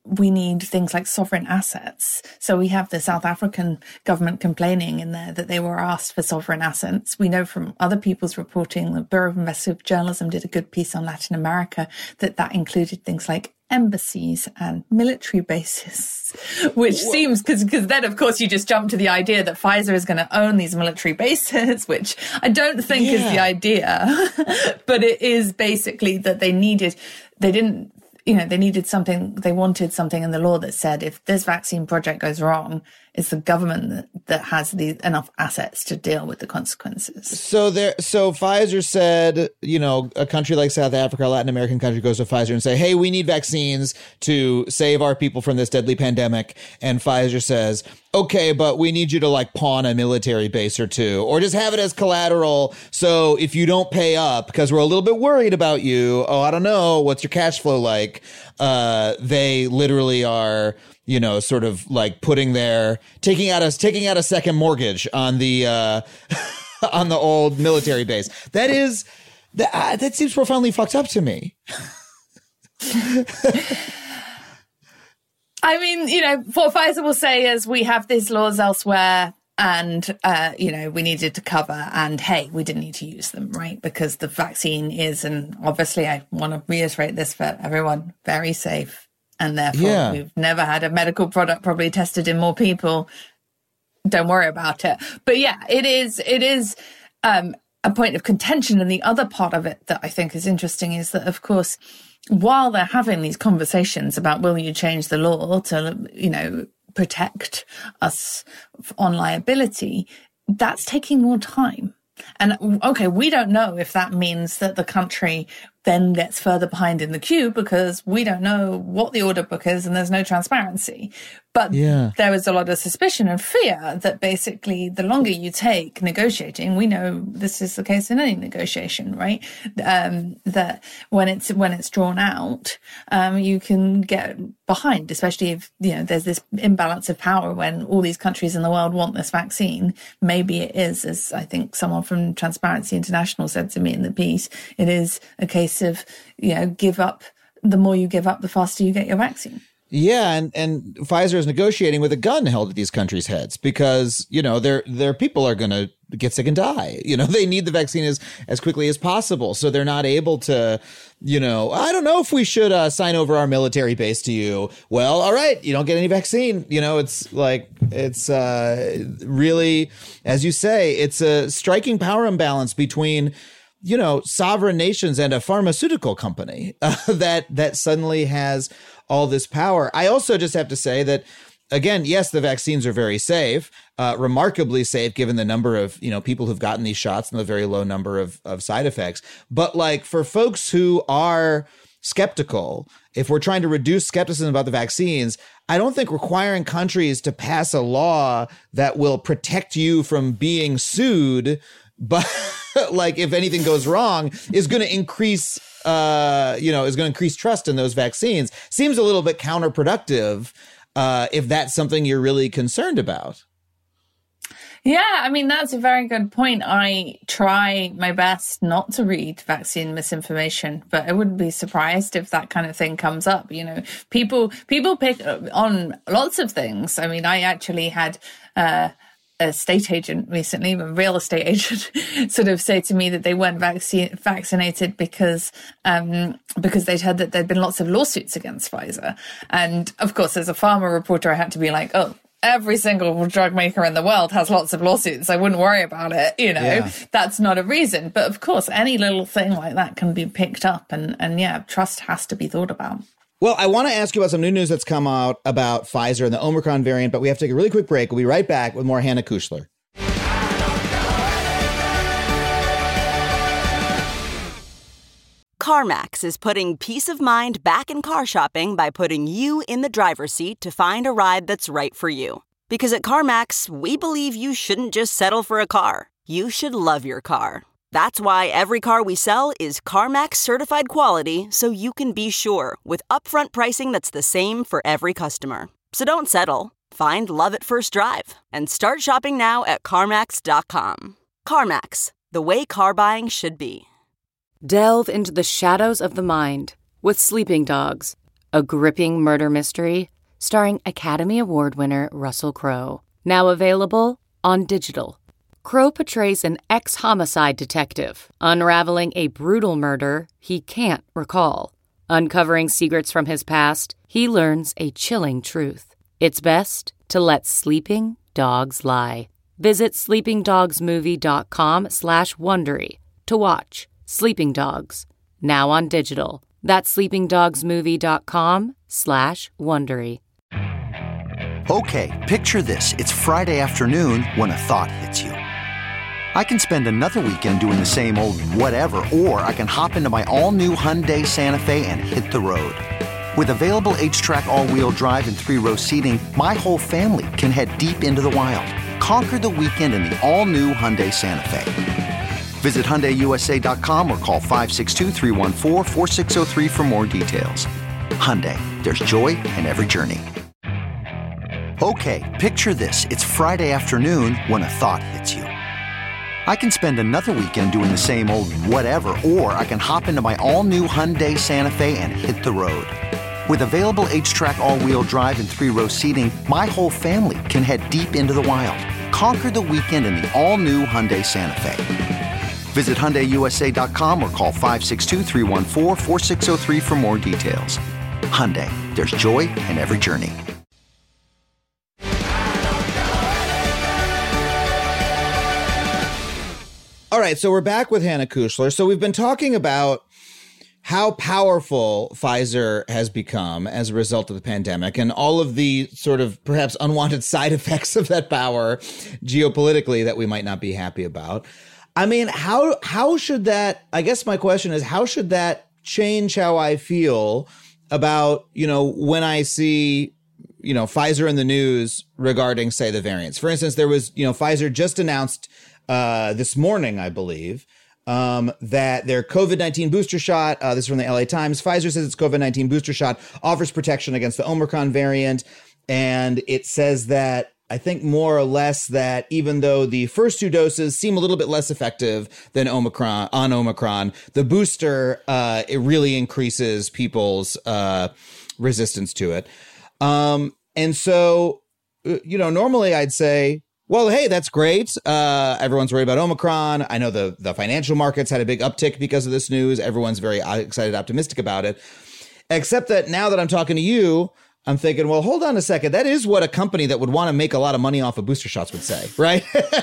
we need things like sovereign assets. So we have the South African government complaining in there that they were asked for sovereign assets. We know from other people's reporting, the Bureau of Investigative Journalism did a good piece on Latin America, that included things like embassies and military bases, which seems, because then of course you just jump to the idea that Pfizer is going to own these military bases, which I don't think is the idea, but it is basically that they needed something, they wanted something in the law that said if this vaccine project goes wrong, it's the government that has enough assets to deal with the consequences. So Pfizer said, a country like South Africa, a Latin American country, goes to Pfizer and say, hey, we need vaccines to save our people from this deadly pandemic. And Pfizer says, okay, but we need you to pawn a military base or two, or just have it as collateral. So if you don't pay up, because we're a little bit worried about you, I don't know, what's your cash flow like? They literally are, sort of taking out a second mortgage on the on the old military base. That seems profoundly fucked up to me. I mean, what Pfizer will say is we have these laws elsewhere and, we needed to cover, and hey, we didn't need to use them, right? Because the vaccine is, and obviously I want to reiterate this for everyone, very safe. And therefore, we've never had a medical product probably tested in more people. Don't worry about it. But yeah, it is a point of contention. And the other part of it that I think is interesting is that, of course, while they're having these conversations about will you change the law to, protect us on liability, that's taking more time. And okay, we don't know if that means that the country then gets further behind in the queue because we don't know what the order book is and there's no transparency. But there is a lot of suspicion and fear that basically the longer you take negotiating, we know this is the case in any negotiation, right? That when it's drawn out, you can get behind, especially if, there's this imbalance of power when all these countries in the world want this vaccine. Maybe it is, as I think someone from Transparency International said to me in the piece, it is a case of, give up. The more you give up, the faster you get your vaccine. Yeah, and Pfizer is negotiating with a gun held at these countries' heads because, their people are going to get sick and die. They need the vaccine as quickly as possible. So they're not able to, I don't know if we should sign over our military base to you. Well, all right, you don't get any vaccine. It's really, as you say, it's a striking power imbalance between sovereign nations and a pharmaceutical company that suddenly has all this power. I also just have to say that, again, yes, the vaccines are very safe, remarkably safe given the number of, people who've gotten these shots and the very low number of side effects. But for folks who are skeptical, if we're trying to reduce skepticism about the vaccines, I don't think requiring countries to pass a law that will protect you from being sued, but if anything goes wrong, is going to increase trust in those vaccines. Seems a little bit counterproductive if that's something you're really concerned about. Yeah, I mean, that's a very good point. I try my best not to read vaccine misinformation, but I wouldn't be surprised if that kind of thing comes up. People pick on lots of things. I mean, I actually had a estate agent recently, a real estate agent, sort of say to me that they weren't vaccinated because they'd heard that there'd been lots of lawsuits against Pfizer. And of course, as a pharma reporter, I had to be like, oh, every single drug maker in the world has lots of lawsuits. I wouldn't worry about it. That's not a reason. But of course, any little thing like that can be picked up and trust has to be thought about. Well, I want to ask you about some new news that's come out about Pfizer and the Omicron variant, but we have to take a really quick break. We'll be right back with more Hannah Kuchler. CarMax is putting peace of mind back in car shopping by putting you in the driver's seat to find a ride that's right for you. Because at CarMax, we believe you shouldn't just settle for a car. You should love your car. That's why every car we sell is CarMax certified quality, so you can be sure with upfront pricing that's the same for every customer. So don't settle. Find love at first drive and start shopping now at CarMax.com. CarMax, the way car buying should be. Delve into the shadows of the mind with Sleeping Dogs, a gripping murder mystery starring Academy Award winner Russell Crowe. Now available on digital. Crowe portrays an ex-homicide detective unraveling a brutal murder he can't recall. Uncovering secrets from his past, he learns a chilling truth. It's best to let sleeping dogs lie. Visit sleepingdogsmovie.com/Wondery to watch Sleeping Dogs, now on digital. That's sleepingdogsmovie.com/Wondery. Okay, picture this. It's Friday afternoon when a thought hits you. I can spend another weekend doing the same old whatever, or I can hop into my all-new Hyundai Santa Fe and hit the road. With available H-Track all-wheel drive and 3-row seating, my whole family can head deep into the wild. Conquer the weekend in the all-new Hyundai Santa Fe. Visit HyundaiUSA.com or call 562-314-4603 for more details. Hyundai, there's joy in every journey. Okay, picture this. It's Friday afternoon when a thought hits you. I can spend another weekend doing the same old whatever, or I can hop into my all-new Hyundai Santa Fe and hit the road. With available H-Track all-wheel drive and 3-row seating, my whole family can head deep into the wild. Conquer the weekend in the all-new Hyundai Santa Fe. Visit HyundaiUSA.com or call 562-314-4603 for more details. Hyundai, there's joy in every journey. All right, so we're back with Hannah Kuchler. So we've been talking about how powerful Pfizer has become as a result of the pandemic and all of the sort of perhaps unwanted side effects of that power geopolitically that we might not be happy about. I mean, how should that, I guess my question is, how should that change how I feel about, when I see, Pfizer in the news regarding, say, the variants? For instance, there was, Pfizer just announced this morning, I believe, that their COVID-19 booster shot, this is from the LA Times, Pfizer says its COVID-19 booster shot offers protection against the Omicron variant. And it says that, I think more or less that even though the first 2 doses seem a little bit less effective than Omicron, the booster, it really increases people's resistance to it. And so, normally I'd say, well, hey, that's great. Everyone's worried about Omicron. I know the financial markets had a big uptick because of this news. Everyone's very excited, optimistic about it. Except that now that I'm talking to you, I'm thinking, well, hold on a second. That is what a company that would want to make a lot of money off of booster shots would say, right?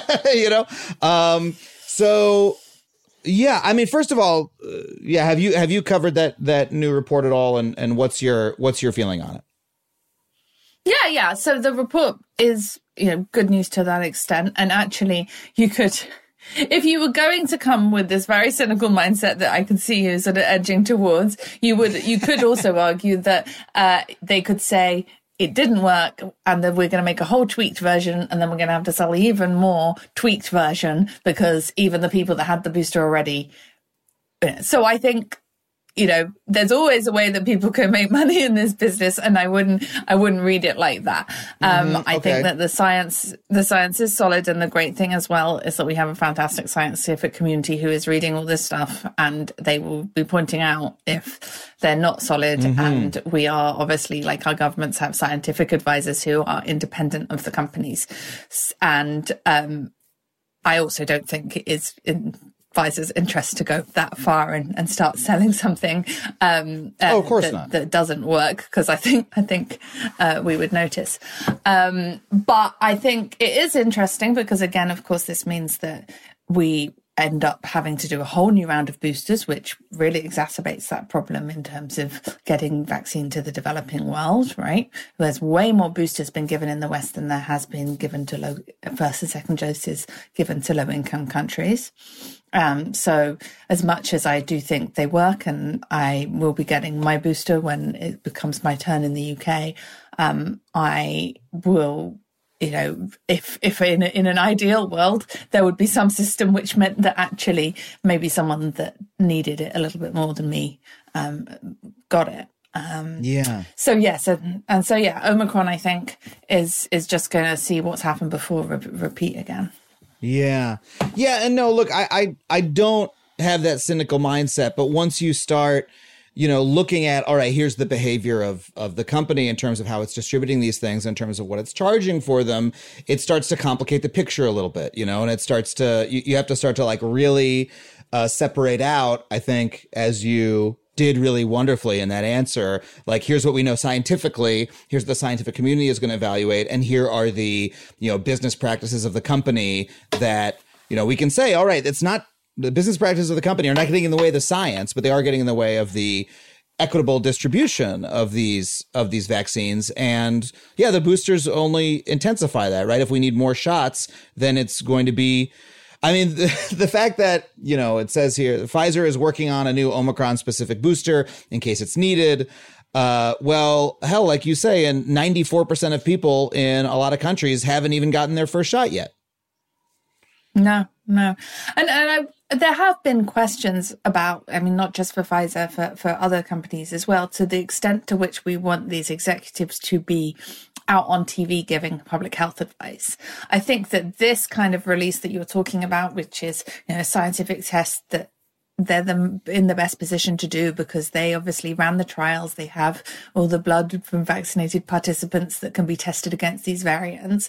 So, yeah, I mean, first of all, have you covered that new report at all? And what's your feeling on it? Yeah. So the report is, good news to that extent. And actually, you could, if you were going to come with this very cynical mindset that I could see you sort of edging towards, you could also argue that they could say it didn't work and that we're going to make a whole tweaked version and then we're going to have to sell even more tweaked version because even the people that had the booster already. So I think, there's always a way that people can make money in this business, and I wouldn't read it like that. I think that the science is solid, and the great thing as well is that we have a fantastic scientific community who is reading all this stuff, and they will be pointing out if they're not solid. And we are obviously, like our governments have scientific advisors who are independent of the companies. And I also don't think it is in Pfizer's interest to go that far and start selling something of course not. That doesn't work, because I think we would notice. But I think it is interesting because, again, of course, this means that we end up having to do a whole new round of boosters, which really exacerbates that problem in terms of getting vaccine to the developing world, right? There's way more boosters been given in the West than there has been given to first and second doses given to low-income countries. So as much as I do think they work, and I will be getting my booster when it becomes my turn in the UK, I will, if in an ideal world, there would be some system which meant that actually maybe someone that needed it a little bit more than me got it. So Omicron, I think, is just going to see what's happened before repeat again. Yeah. And no, look, I don't have that cynical mindset, but once you start looking at, all right, here's the behavior of the company in terms of how it's distributing these things, in terms of what it's charging for them, it starts to complicate the picture a little bit, and it starts to, you have to start to like really separate out, I think, as you did really wonderfully in that answer. Like, here's what we know scientifically, here's the scientific community is going to evaluate, and here are the, business practices of the company that, we can say, all right, it's not, the business practices of the company are not getting in the way of the science, but they are getting in the way of the equitable distribution of these vaccines. And yeah, the boosters only intensify that, right? If we need more shots, then it's going to be, I mean, the fact that, it says here, Pfizer is working on a new Omicron specific booster in case it's needed. Well, hell, like you say, and 94% of people in a lot of countries haven't even gotten their first shot yet. No. And there have been questions about, I mean, not just for Pfizer, for other companies as well, to the extent to which we want these executives to be out on TV giving public health advice. I think that this kind of release that you're talking about, which is, a scientific test that they're in the best position to do because they obviously ran the trials. They have all the blood from vaccinated participants that can be tested against these variants,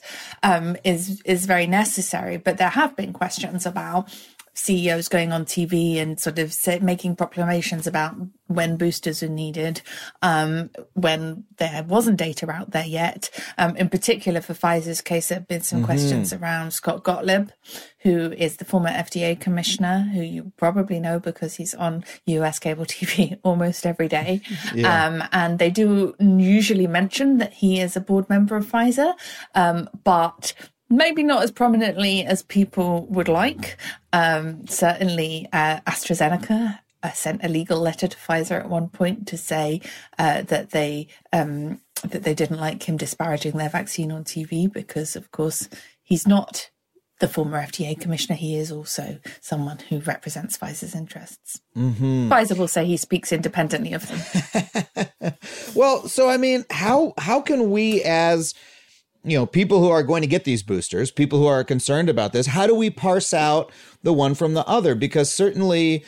is very necessary. But there have been questions about CEOs going on TV and sort of making proclamations about when boosters are needed, when there wasn't data out there yet. In particular, for Pfizer's case, there have been some questions around Scott Gottlieb, who is the former FDA commissioner, who you probably know because he's on US cable TV almost every day. Yeah. And they do usually mention that he is a board member of Pfizer, but maybe not as prominently as people would like. Certainly, AstraZeneca sent a legal letter to Pfizer at one point to say that they didn't like him disparaging their vaccine on TV because, of course, he's not the former FDA commissioner. He is also someone who represents Pfizer's interests. Mm-hmm. Pfizer will say he speaks independently of them. Well, so I mean, how can we as people who are going to get these boosters, people who are concerned about this, how do we parse out the one from the other? Because certainly,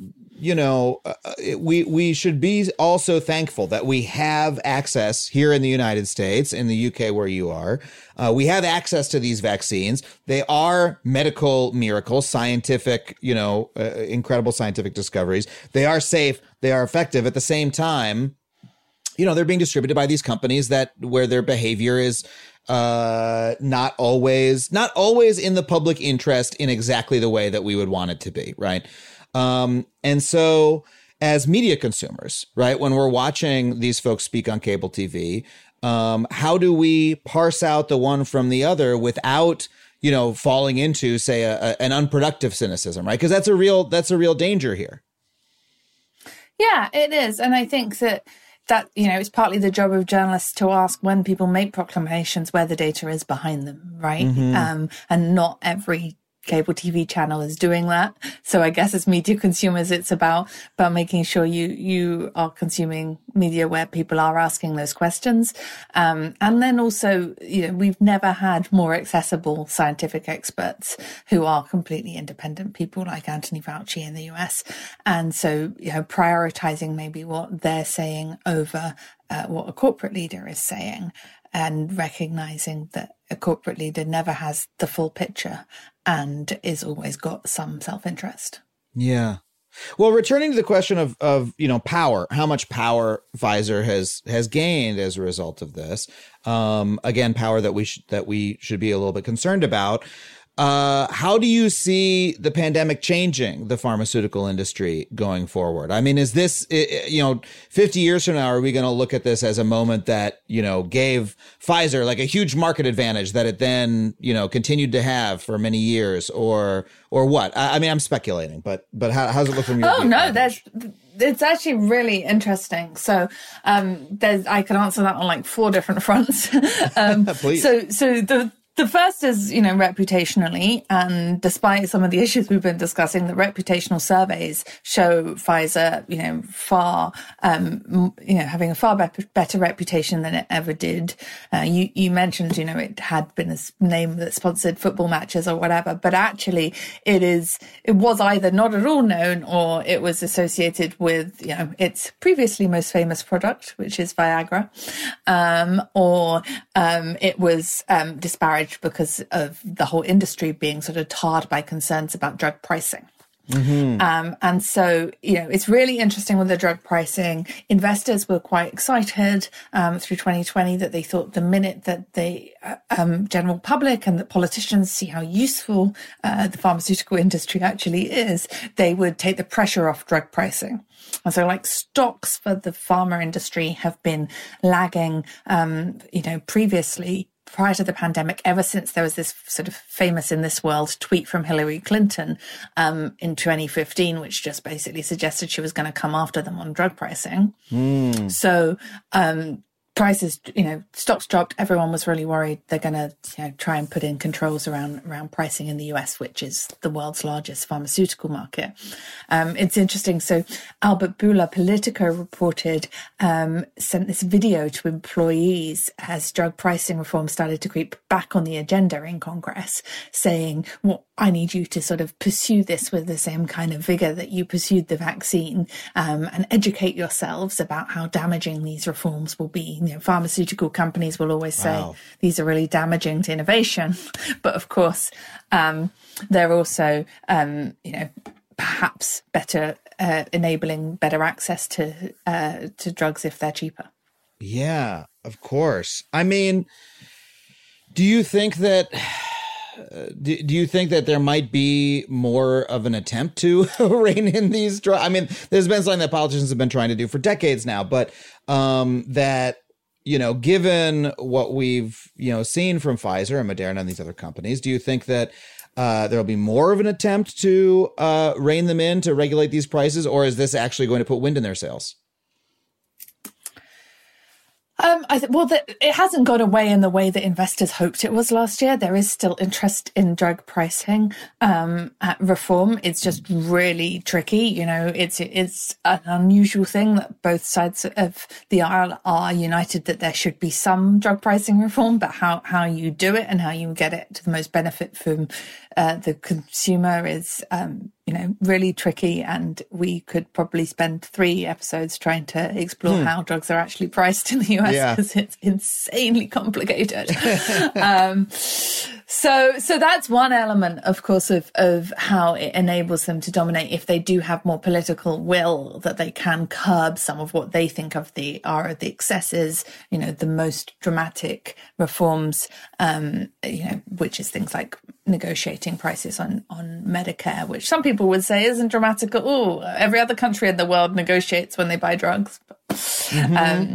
we should be also thankful that we have access here in the United States, in the UK where you are. We have access to these vaccines. They are medical miracles, scientific, incredible scientific discoveries. They are safe. They are effective. At the same time, they're being distributed by these companies where their behavior is not always in the public interest in exactly the way that we would want it to be, right? And so as media consumers, right, when we're watching these folks speak on cable TV, how do we parse out the one from the other without, falling into, say, an unproductive cynicism, right? Because that's a real danger here. Yeah, it is. And I think that, it's partly the job of journalists to ask when people make proclamations where the data is behind them, right? Mm-hmm. And not every cable TV channel is doing that. So I guess as media consumers, it's about making sure you are consuming media where people are asking those questions. And then also, we've never had more accessible scientific experts who are completely independent, people like Anthony Fauci in the US. And so, prioritizing maybe what they're saying over what a corporate leader is saying, and recognizing that a corporate leader never has the full picture and is always got some self-interest. Yeah. Well, returning to the question of power, how much power Pfizer has gained as a result of this. Again, power that we should be a little bit concerned about. How do you see the pandemic changing the pharmaceutical industry going forward? I mean, is this, 50 years from now, are we going to look at this as a moment that, gave Pfizer like a huge market advantage that it then, continued to have for many years, or what? I mean, I'm speculating, but how's it look from your view? No, it's actually really interesting. So, I can answer that on like 4 different fronts. Please. So The first is, reputationally, and despite some of the issues we've been discussing, the reputational surveys show Pfizer, far, having a far better reputation than it ever did. You mentioned, it had been a name that sponsored football matches or whatever, but actually it was either not at all known or it was associated with, its previously most famous product, which is Viagra, or it was disparaged because of the whole industry being sort of tarred by concerns about drug pricing. And so, it's really interesting with the drug pricing. Investors were quite excited through 2020 that they thought the minute that the general public and the politicians see how useful the pharmaceutical industry actually is, they would take the pressure off drug pricing. And so stocks for the pharma industry have been lagging, previously, prior to the pandemic, ever since there was this sort of famous in this world tweet from Hillary Clinton in 2015, which just basically suggested she was going to come after them on drug pricing. So prices, stocks dropped. Everyone was really worried they're going to try and put in controls around pricing in the US, which is the world's largest pharmaceutical market. It's interesting. So Albert Bourla, Politico, reported, sent this video to employees as drug pricing reform started to creep back on the agenda in Congress, saying, well, I need you to sort of pursue this with the same kind of vigor that you pursued the vaccine, and educate yourselves about how damaging these reforms will be. Pharmaceutical companies will always say these are really damaging to innovation. But of course, they're also, perhaps better, enabling better access to drugs if they're cheaper. Yeah, of course. I mean, do you think that there might be more of an attempt to rein in these drugs? I mean, there's been something that politicians have been trying to do for decades now, but that, given what we've, seen from Pfizer and Moderna and these other companies, do you think that there'll be more of an attempt to rein them in, to regulate these prices, or is this actually going to put wind in their sails? It hasn't gone away in the way that investors hoped it was last year. There is still interest in drug pricing reform. It's just really tricky. It's an unusual thing that both sides of the aisle are united that there should be some drug pricing reform, but how you do it and how you get it to the most benefit from the consumer is really tricky, and we could probably spend 3 episodes trying to explore how drugs are actually priced in the US because it's insanely complicated. So that's one element, of course, of how it enables them to dominate. If they do have more political will, that they can curb some of what they think of the excesses, the most dramatic reforms, which is things like negotiating prices on Medicare, which some people would say isn't dramatic at all. Every other country in the world negotiates when they buy drugs. But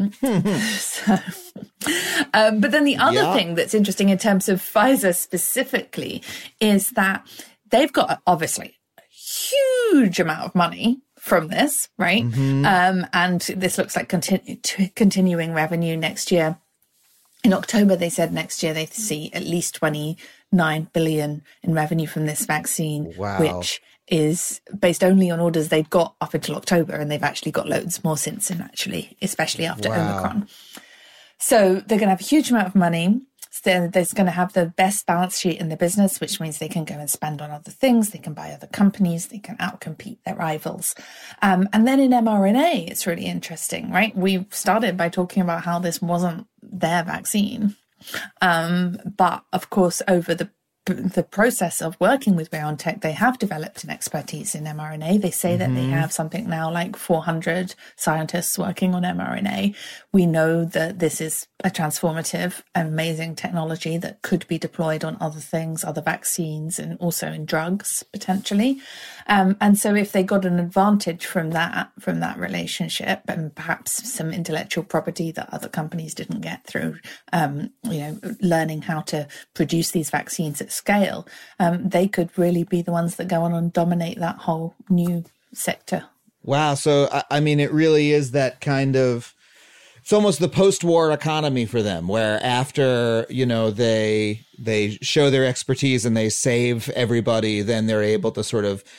then the other thing that's interesting in terms of Pfizer specifically is that they've got obviously a huge amount of money from this, right? And this looks like continuing revenue next year. In October, they said next year they see at least 29 billion in revenue from this vaccine, which is based only on orders they'd got up until October, and they've actually got loads more since then, actually, especially after Omicron. So they're going to have a huge amount of money. So they're going to have the best balance sheet in the business, which means they can go and spend on other things. They can buy other companies. They can outcompete their rivals. And then in mRNA, it's really interesting, right? We started by talking about how this wasn't their vaccine. But of course, over the process of working with BioNTech, they have developed an expertise in mRNA. They say that they have something now like 400 scientists working on mRNA. We know that this is a transformative, amazing technology that could be deployed on other things, other vaccines, and also in drugs potentially. And so if they got an advantage from that relationship, and perhaps some intellectual property that other companies didn't get through, learning how to produce these vaccines at scale, they could really be the ones that go on and dominate that whole new sector. Wow. So, I mean, it really is that kind of it's almost the post-war economy for them, where after, they show their expertise and they save everybody, then they're able to sort of,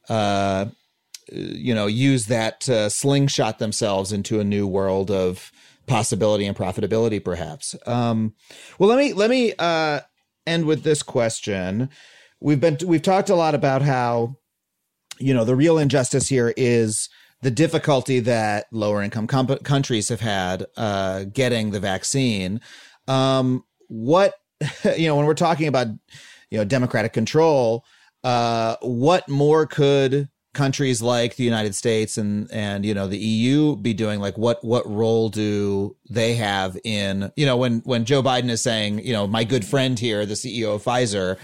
use that to slingshot themselves into a new world of possibility and profitability, perhaps. Well, let me end with this question. We've talked a lot about how, the real injustice here is the difficulty that lower income countries have had getting the vaccine. When we're talking about, democratic control, what more could countries like the United States and the EU be doing? Like what role do they have in, when Joe Biden is saying, my good friend here, the CEO of Pfizer,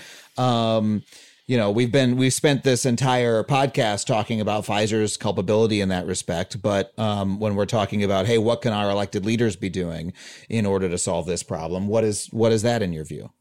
we've spent this entire podcast talking about Pfizer's culpability in that respect. But when we're talking about, hey, what can our elected leaders be doing in order to solve this problem? What is that in your view?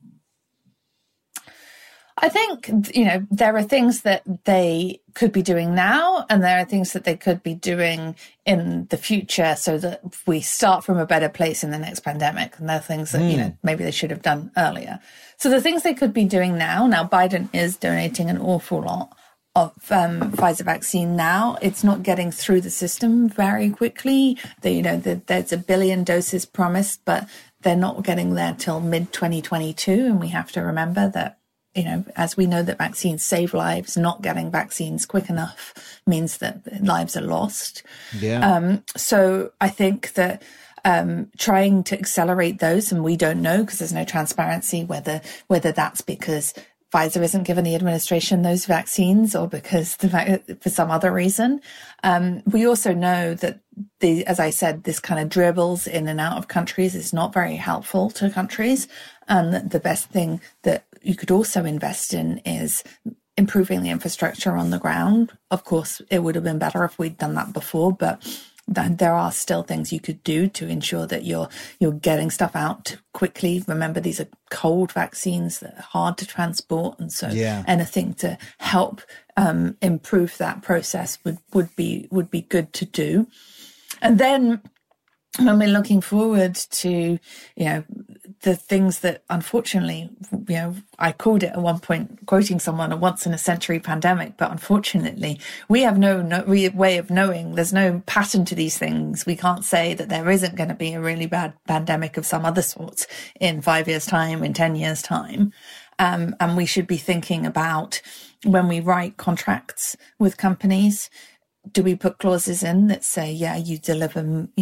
I think, there are things that they could be doing now, and there are things that they could be doing in the future so that we start from a better place in the next pandemic. And there are things that, maybe they should have done earlier. So the things they could be doing now Biden is donating an awful lot of Pfizer vaccine now. It's not getting through the system very quickly. There's 1 billion doses promised, but they're not getting there till mid-2022. And we have to remember that, as we know that vaccines save lives, not getting vaccines quick enough means that lives are lost. Yeah. So I think that trying to accelerate those, and we don't know because there's no transparency whether that's because Pfizer isn't giving the administration those vaccines or because for some other reason. We also know that as I said, this kind of dribbles in and out of countries is not very helpful to countries. And the best thing that you could also invest in is improving the infrastructure on the ground. Of course, it would have been better if we'd done that before, but there are still things you could do to ensure that you're getting stuff out quickly. Remember, these are cold vaccines that are hard to transport, and so anything to help improve that process would be good to do. And then when we're looking forward to, the things that unfortunately, I called it at one point, quoting someone, a once in a century pandemic, but unfortunately we have no way of knowing. There's no pattern to these things. We can't say that there isn't going to be a really bad pandemic of some other sort in 5 years' time, in 10 years' time. And we should be thinking about when we write contracts with companies, do we put clauses in that say, you deliver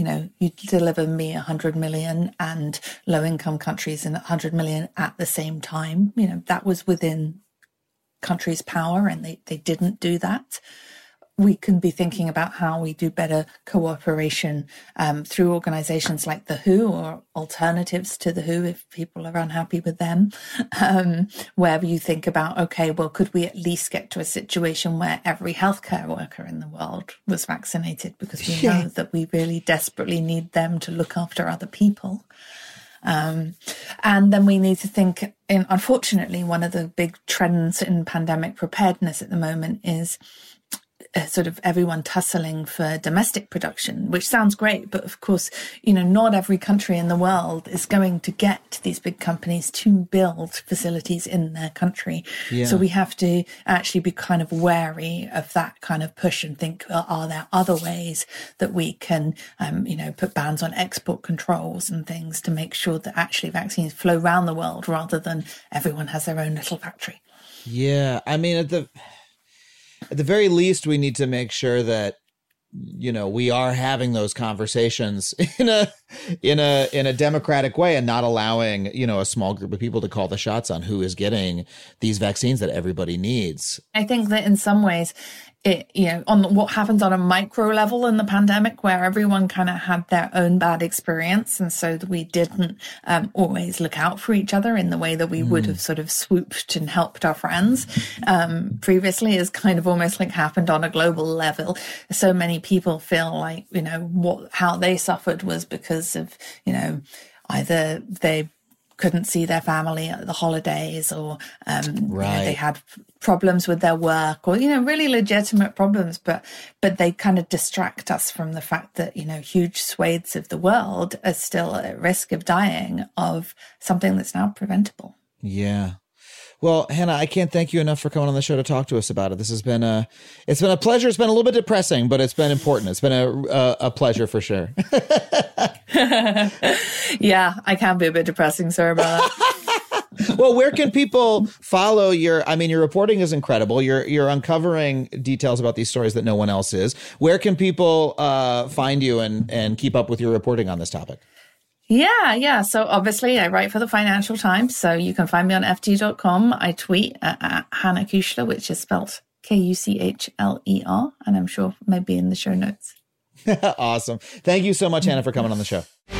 me 100 million and low income countries and 100 million at the same time? That was within countries' power, and they didn't do that. We can be thinking about how we do better cooperation through organizations like the WHO or alternatives to the WHO if people are unhappy with them, where you think about, okay, well, could we at least get to a situation where every healthcare worker in the world was vaccinated, because we know that we really desperately need them to look after other people. And then we need to think, unfortunately, one of the big trends in pandemic preparedness at the moment is sort of everyone tussling for domestic production, which sounds great. But of course, not every country in the world is going to get these big companies to build facilities in their country. Yeah. So we have to actually be kind of wary of that kind of push and think, are there other ways that we can, put bans on export controls and things to make sure that actually vaccines flow around the world rather than everyone has their own little factory? Yeah. I mean, at the very least, we need to make sure that, we are having those conversations in a democratic way and not allowing, a small group of people to call the shots on who is getting these vaccines that everybody needs. I think that in some ways, on what happens on a micro level in the pandemic, where everyone kind of had their own bad experience. And so we didn't always look out for each other in the way that we would have sort of swooped and helped our friends previously, is kind of almost like happened on a global level. So many people feel like, how they suffered was because of, either they couldn't see their family at the holidays, or Right. they had problems with their work, or really legitimate problems, but they kind of distract us from the fact that huge swathes of the world are still at risk of dying of something that's now preventable. Yeah. Well, Hannah, I can't thank you enough for coming on the show to talk to us about it. This has been a pleasure. It's been a little bit depressing, but it's been important. It's been a pleasure for sure. Yeah, I can be a bit depressing. Sorry about that. Well, where can people follow your reporting is incredible. You're uncovering details about these stories that no one else is. Where can people find you and keep up with your reporting on this topic? Yeah. So obviously I write for the Financial Times, so you can find me on ft.com. I tweet at Hannah Kuchler, which is spelled Kuchler, and I'm sure maybe in the show notes. Awesome. Thank you so much, Hannah, for coming on the show.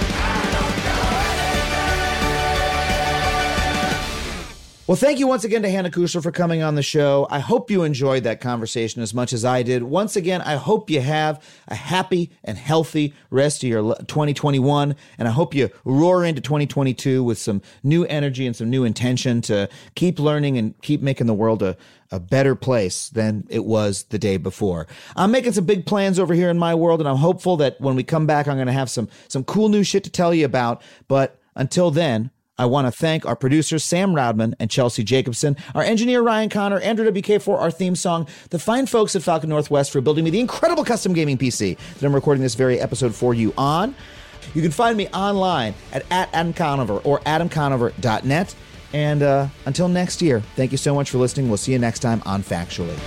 Well, thank you once again to Hannah Kuchler for coming on the show. I hope you enjoyed that conversation as much as I did. Once again, I hope you have a happy and healthy rest of your 2021, and I hope you roar into 2022 with some new energy and some new intention to keep learning and keep making the world a better place than it was the day before. I'm making some big plans over here in my world, and I'm hopeful that when we come back, I'm going to have some cool new shit to tell you about. But until then, I want to thank our producers, Sam Roudman and Chelsea Jacobson, our engineer, Ryan Connor, Andrew WK for our theme song, the fine folks at Falcon Northwest for building me the incredible custom gaming PC that I'm recording this very episode for you on. You can find me online at Adam Conover or adamconover.net. And until next year, thank you so much for listening. We'll see you next time on Factually.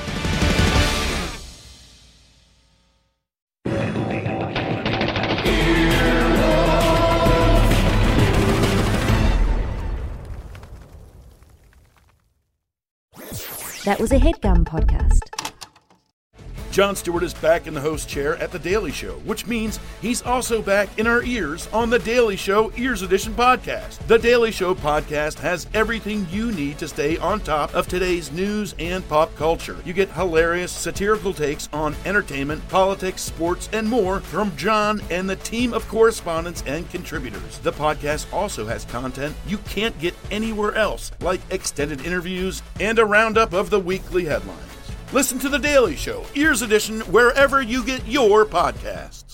That was a HeadGum podcast. Jon Stewart is back in the host chair at The Daily Show, which means he's also back in our ears on The Daily Show Ears Edition podcast. The Daily Show podcast has everything you need to stay on top of today's news and pop culture. You get hilarious, satirical takes on entertainment, politics, sports, and more from Jon and the team of correspondents and contributors. The podcast also has content you can't get anywhere else, like extended interviews and a roundup of the weekly headlines. Listen to The Daily Show, Ears Edition, wherever you get your podcasts.